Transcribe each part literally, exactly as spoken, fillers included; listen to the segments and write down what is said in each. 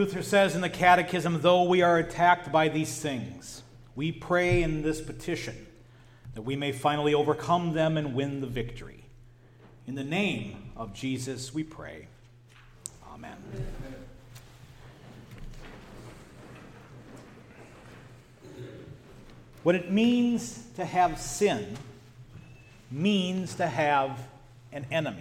Luther says in the Catechism, though we are attacked by these things, we pray in this petition that we may finally overcome them and win the victory. In the name of Jesus we pray. Amen. What it means to have sin means to have an enemy.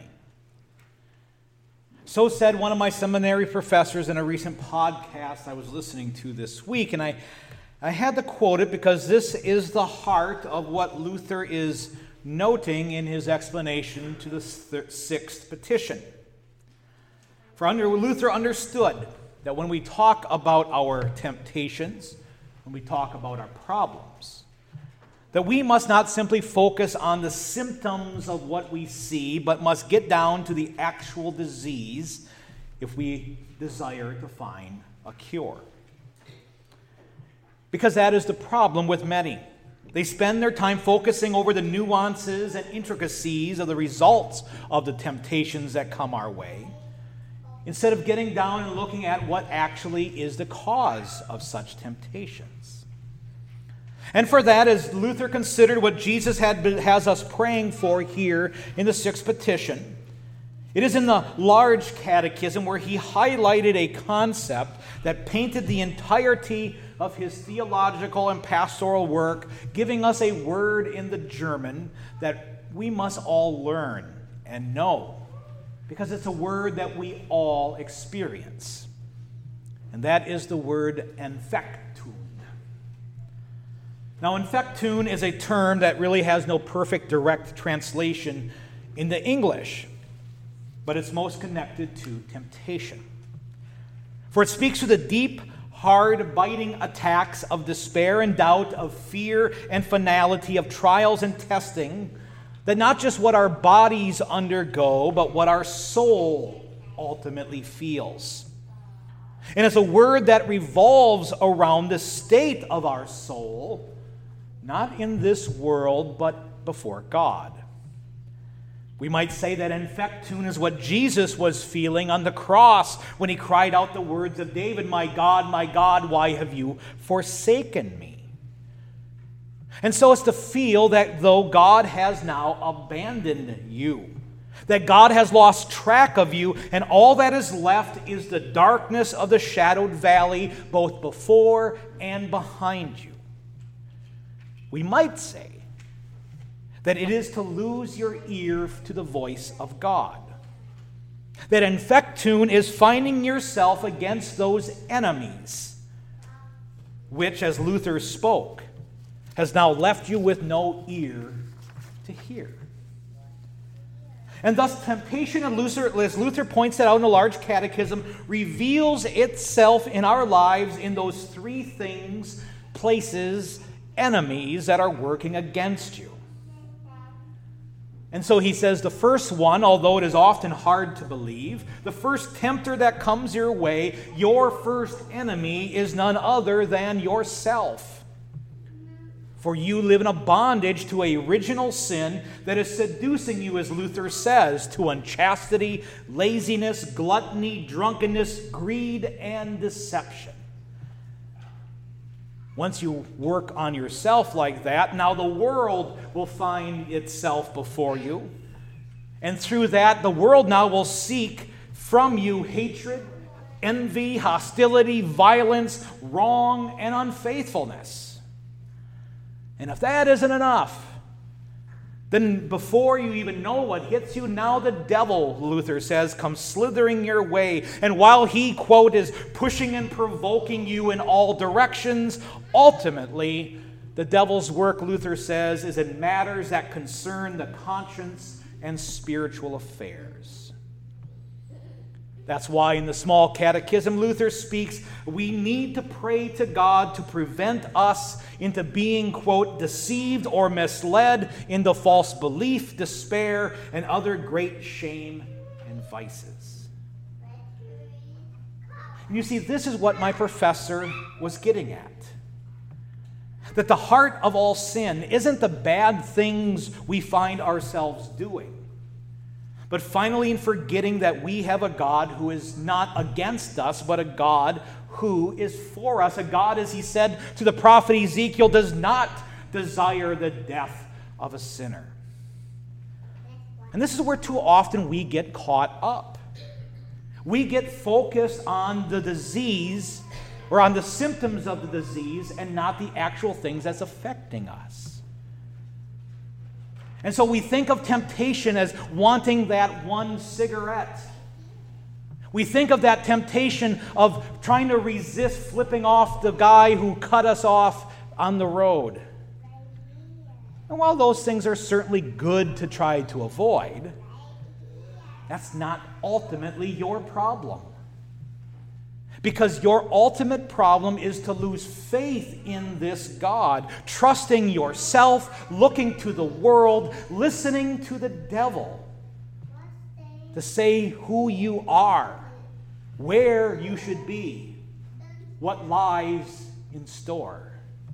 So said one of my seminary professors in a recent podcast I was listening to this week, and I, I had to quote it because this is the heart of what Luther is noting in his explanation to the sixth petition. For under, Luther understood that when we talk about our temptations, when we talk about our problems, that we must not simply focus on the symptoms of what we see, but must get down to the actual disease if we desire to find a cure. Because that is the problem with many. They spend their time focusing over the nuances and intricacies of the results of the temptations that come our way, instead of getting down and looking at what actually is the cause of such temptations. And for that, as Luther considered what Jesus had, has us praying for here in the sixth petition, it is in the large catechism where he highlighted a concept that painted the entirety of his theological and pastoral work, giving us a word in the German that we must all learn and know, because it's a word that we all experience. And that is the word Infectum. Now, infectun is a term that really has no perfect direct translation in the English, but it's most connected to temptation. For it speaks to the deep, hard, biting attacks of despair and doubt, of fear and finality, of trials and testing, that not just what our bodies undergo, but what our soul ultimately feels. And it's a word that revolves around the state of our soul, not in this world, but before God. We might say that infectun is what Jesus was feeling on the cross when he cried out the words of David, "My God, my God, why have you forsaken me?" And so it's to feel that though God has now abandoned you, that God has lost track of you, and all that is left is the darkness of the shadowed valley, both before and behind you. We might say that it is to lose your ear to the voice of God. That infectun is finding yourself against those enemies, which, as Luther spoke, has now left you with no ear to hear. And thus temptation, as Luther, as Luther points it out in the large catechism, reveals itself in our lives in those three things, places, enemies that are working against you. And so he says the first one, although it is often hard to believe, the first tempter that comes your way, your first enemy is none other than yourself. For you live in a bondage to a original sin that is seducing you, as Luther says, to unchastity, laziness, gluttony, drunkenness, greed, and deception. Once you work on yourself like that, now the world will find itself before you. And through that, the world now will seek from you hatred, envy, hostility, violence, wrong, and unfaithfulness. And if that isn't enough, then before you even know what hits you, now the devil, Luther says, comes slithering your way. And while he, quote, is pushing and provoking you in all directions, ultimately, the devil's work, Luther says, is in matters that concern the conscience and spiritual affairs. That's why in the small catechism, Luther speaks, we need to pray to God to prevent us into being, quote, deceived or misled into false belief, despair, and other great shame and vices. And you see, this is what my professor was getting at. That the heart of all sin isn't the bad things we find ourselves doing, but finally in forgetting that we have a God who is not against us, but a God who is for us. A God, as he said to the prophet Ezekiel, does not desire the death of a sinner. And this is where too often we get caught up. We get focused on the disease or on the symptoms of the disease and not the actual things that's affecting us. And so we think of temptation as wanting that one cigarette. We think of that temptation of trying to resist flipping off the guy who cut us off on the road. And while those things are certainly good to try to avoid, that's not ultimately your problem. Because your ultimate problem is to lose faith in this God, trusting yourself, looking to the world, listening to the devil to say who you are, where you should be, what lies in store.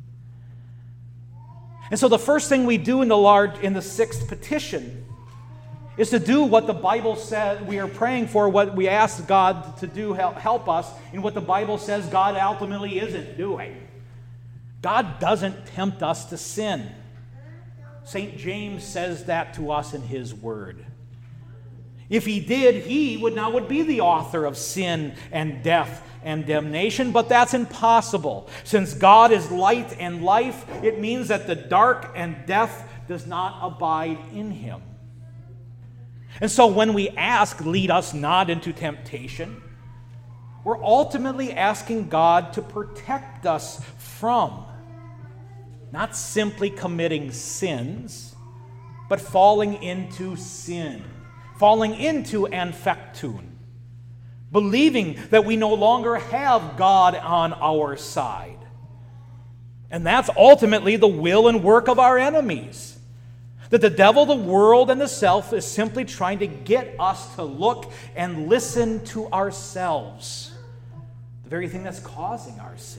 And so the first thing we do in the large, in the sixth petition is to do what the Bible says we are praying for, what we ask God to do, help, help us in what the Bible says God ultimately isn't doing. God doesn't tempt us to sin. Saint James says that to us in his word. If he did, he would now would be the author of sin and death and damnation, but that's impossible. Since God is light and life, it means that the dark and death does not abide in him. And so when we ask, lead us not into temptation, we're ultimately asking God to protect us from not simply committing sins, but falling into sin, falling into anfektun, believing that we no longer have God on our side. And that's ultimately the will and work of our enemies. That the devil, the world, and the self is simply trying to get us to look and listen to ourselves, the very thing that's causing our sin.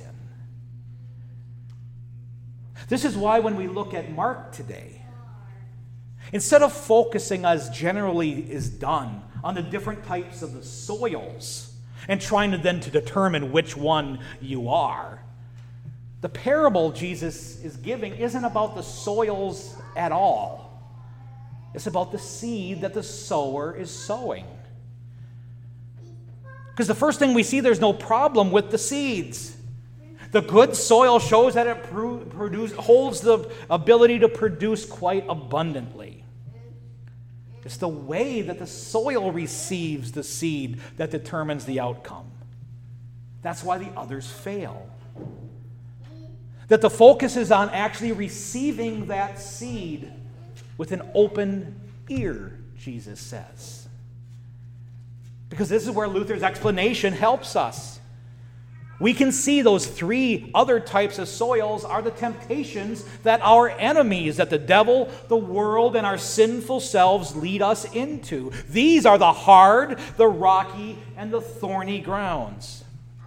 This is why when we look at Mark today, instead of focusing, as generally is done, on the different types of the soils and trying to then to determine which one you are, the parable Jesus is giving isn't about the soils at all. It's about the seed that the sower is sowing. Because the first thing we see, there's no problem with the seeds. The good soil shows that it produce, holds the ability to produce quite abundantly. It's the way that the soil receives the seed that determines the outcome. That's why the others fail. That the focus is on actually receiving that seed with an open ear, Jesus says. Because this is where Luther's explanation helps us. We can see those three other types of soils are the temptations that our enemies, that the devil, the world, and our sinful selves lead us into. These are the hard, the rocky, and the thorny grounds.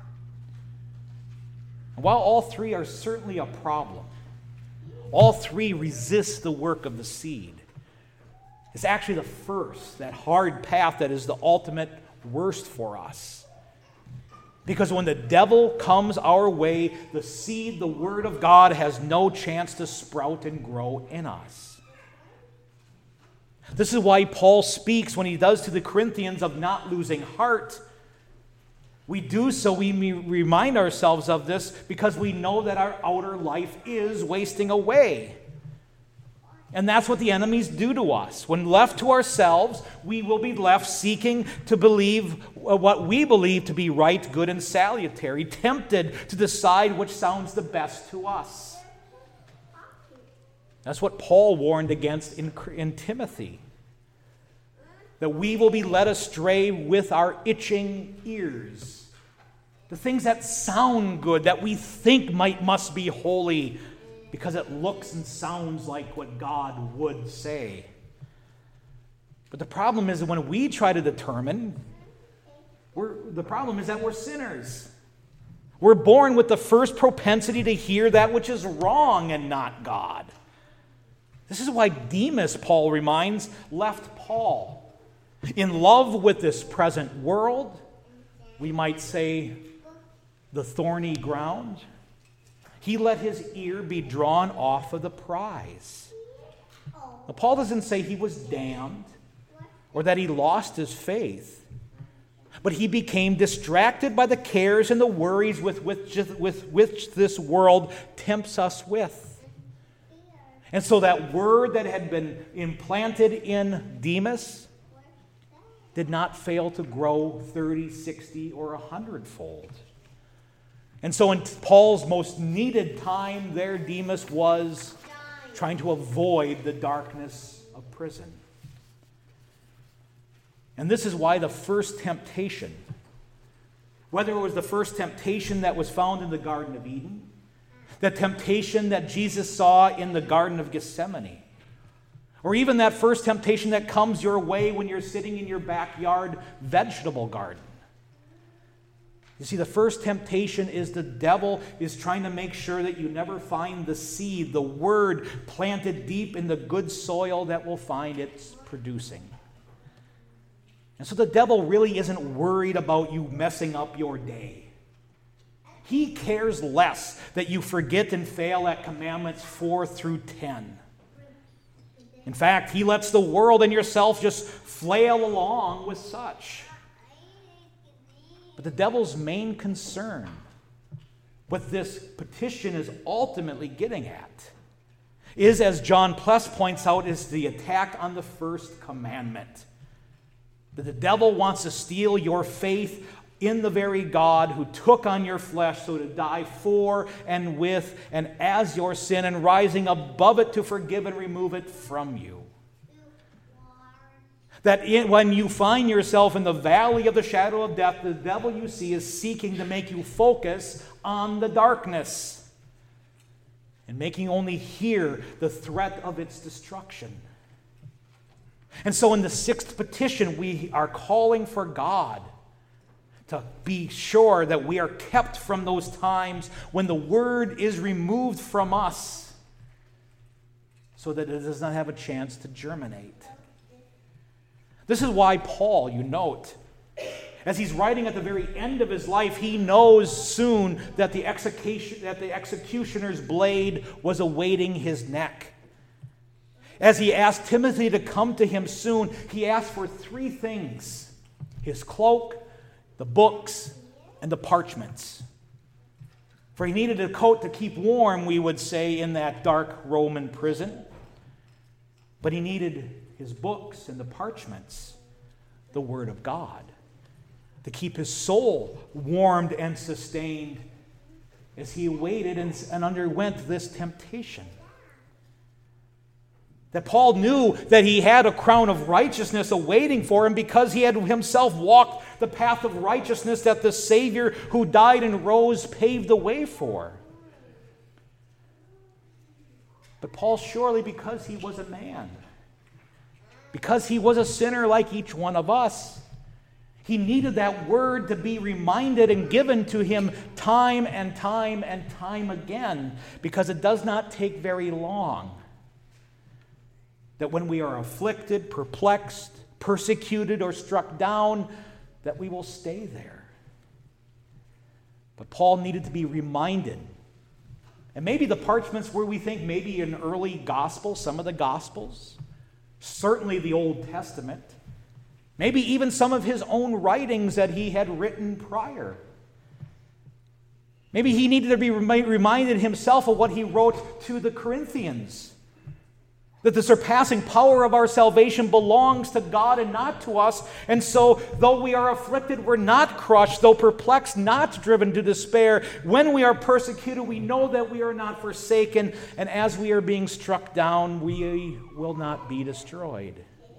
While all three are certainly a problem, all three resist the work of the seed. It's actually the first, that hard path, that is the ultimate worst for us. Because when the devil comes our way, the seed, the Word of God, has no chance to sprout and grow in us. This is why Paul speaks when he does to the Corinthians of not losing heart. We do so, we remind ourselves of this because we know that our outer life is wasting away. And that's what the enemies do to us. When left to ourselves, we will be left seeking to believe what we believe to be right, good, and salutary, tempted to decide which sounds the best to us. That's what Paul warned against in, in Timothy. That we will be led astray with our itching ears. The things that sound good, that we think might must be holy, because it looks and sounds like what God would say. But the problem is that when we try to determine, we're, the problem is that we're sinners. We're born with the first propensity to hear that which is wrong and not God. This is why Demas, Paul reminds, left Paul. In love with this present world, we might say the thorny ground, he let his ear be drawn off of the prize. Now, Paul doesn't say he was damned or that he lost his faith, but he became distracted by the cares and the worries with which, with which this world tempts us with. And so that word that had been implanted in Demas did not fail to grow thirty, sixty, or a hundredfold. And so in Paul's most needed time there, Demas was trying to avoid the darkness of prison. And this is why the first temptation, whether it was the first temptation that was found in the Garden of Eden, the temptation that Jesus saw in the Garden of Gethsemane, or even that first temptation that comes your way when you're sitting in your backyard vegetable garden. You see, the first temptation is the devil is trying to make sure that you never find the seed, the word planted deep in the good soil that will find it's producing. And so the devil really isn't worried about you messing up your day. He cares less that you forget and fail at commandments four through ten. In fact, he lets the world and yourself just flail along with such. But the devil's main concern, what this petition is ultimately getting at, is, as John Pless points out, is the attack on the first commandment. That the devil wants to steal your faith in the very God who took on your flesh so to die for and with and as your sin, and rising above it to forgive and remove it from you. That in, when you find yourself in the valley of the shadow of death, the devil you see is seeking to make you focus on the darkness and making only hear the threat of its destruction. And so in the sixth petition, we are calling for God to be sure that we are kept from those times when the word is removed from us so that it does not have a chance to germinate. This is why Paul, you note, as he's writing at the very end of his life, he knows soon that the execution, that the executioner's blade was awaiting his neck. As he asked Timothy to come to him soon, he asked for three things: his cloak, the books, and the parchments. For he needed a coat to keep warm, we would say, in that dark Roman prison. But he needed his books and the parchments, the Word of God, to keep his soul warmed and sustained as he awaited and, and underwent this temptation. That Paul knew that he had a crown of righteousness awaiting for him because he had himself walked the path of righteousness that the Savior who died and rose paved the way for. But Paul, surely because he was a man, because he was a sinner like each one of us, he needed that word to be reminded and given to him time and time and time again, because it does not take very long that when we are afflicted, perplexed, persecuted, or struck down, that we will stay there. But Paul needed to be reminded. And maybe the parchments were, we think, maybe an early gospel, some of the gospels, certainly the Old Testament, maybe even some of his own writings that he had written prior. Maybe he needed to be reminded himself of what he wrote to the Corinthians, that the surpassing power of our salvation belongs to God and not to us. And so, though we are afflicted, we're not crushed. Though perplexed, not driven to despair. When we are persecuted, we know that we are not forsaken. And as we are being struck down, we will not be destroyed.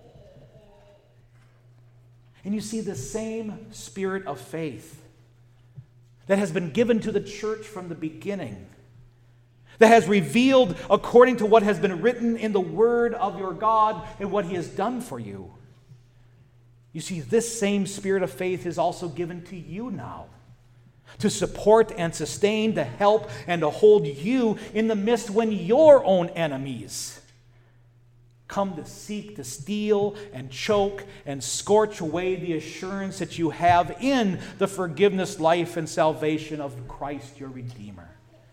And you see the same spirit of faith that has been given to the church from the beginning, that has revealed according to what has been written in the Word of your God and what He has done for you. You see, this same spirit of faith is also given to you now, to support and sustain, to help and to hold you in the midst when your own enemies come to seek, to steal, and choke, and scorch away the assurance that you have in the forgiveness, life, and salvation of Christ your Redeemer.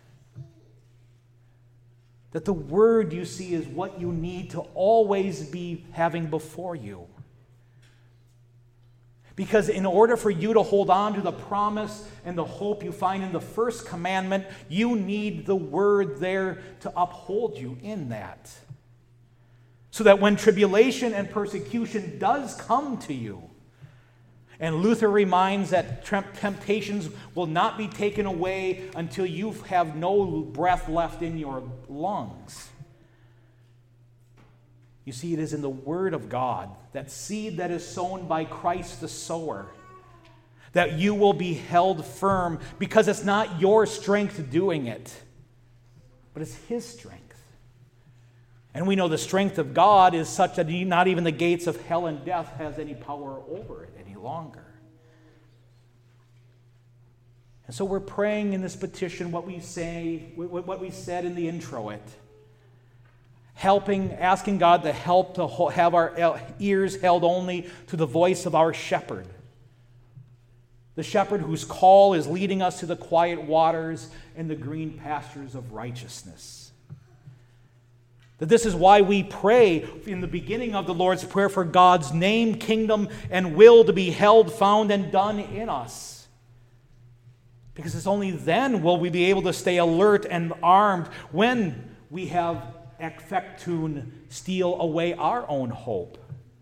That the Word, you see, is what you need to always be having before you. Because in order for you to hold on to the promise and the hope you find in the first commandment, you need the Word there to uphold you in that. So that when tribulation and persecution does come to you, and Luther reminds that temptations will not be taken away until you have no breath left in your lungs. You see, it is in the Word of God, that seed that is sown by Christ the sower, that you will be held firm, because it's not your strength doing it, but it's His strength. And we know the strength of God is such that not even the gates of hell and death has any power over it any longer. And so we're praying in this petition what we say, what we said in the intro it. Helping, asking God to help to have our ears held only to the voice of our shepherd. The shepherd whose call is leading us to the quiet waters and the green pastures of righteousness. That this is why we pray in the beginning of the Lord's Prayer for God's name, kingdom, and will to be held, found, and done in us. Because it's only then will we be able to stay alert and armed when we have effectune steal away our own hope.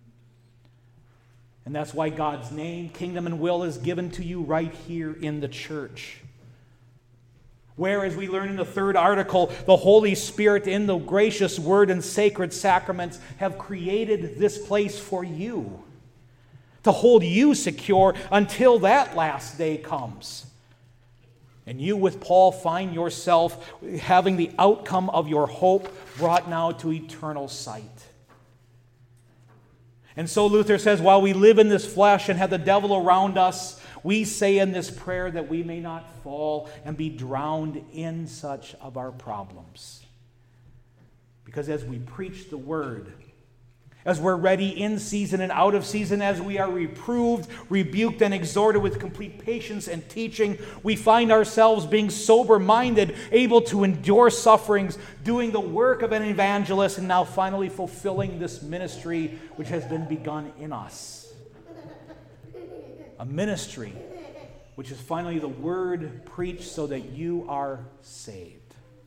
And that's why God's name, kingdom, and will is given to you right here in the church. Where, as we learn in the third article, the Holy Spirit in the gracious Word and sacred sacraments have created this place for you, to hold you secure until that last day comes. And you, with Paul, find yourself having the outcome of your hope brought now to eternal sight. And so Luther says, while we live in this flesh and have the devil around us, we say in this prayer that we may not fall and be drowned in such of our problems. Because as we preach the Word, as we're ready in season and out of season, as we are reproved, rebuked, and exhorted with complete patience and teaching, we find ourselves being sober-minded, able to endure sufferings, doing the work of an evangelist, and now finally fulfilling this ministry which has been begun in us. A ministry which is finally the Word preached so that you are saved.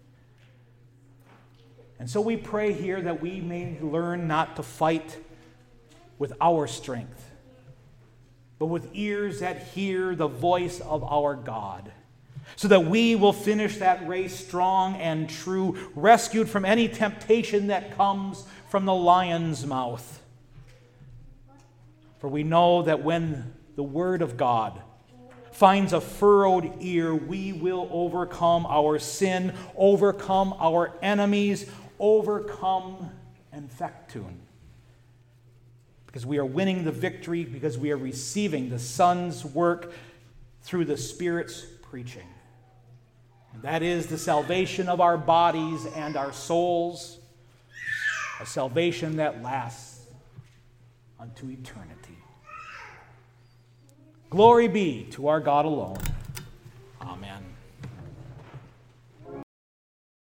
And so we pray here that we may learn not to fight with our strength, but with ears that hear the voice of our God, so that we will finish that race strong and true, rescued from any temptation that comes from the lion's mouth. For we know that when the Word of God finds a furrowed ear, we will overcome our sin, overcome our enemies, overcome infectune. Because we are winning the victory, because we are receiving the Son's work through the Spirit's preaching. And that is the salvation of our bodies and our souls, a salvation that lasts unto eternity. Glory be to our God alone. Amen.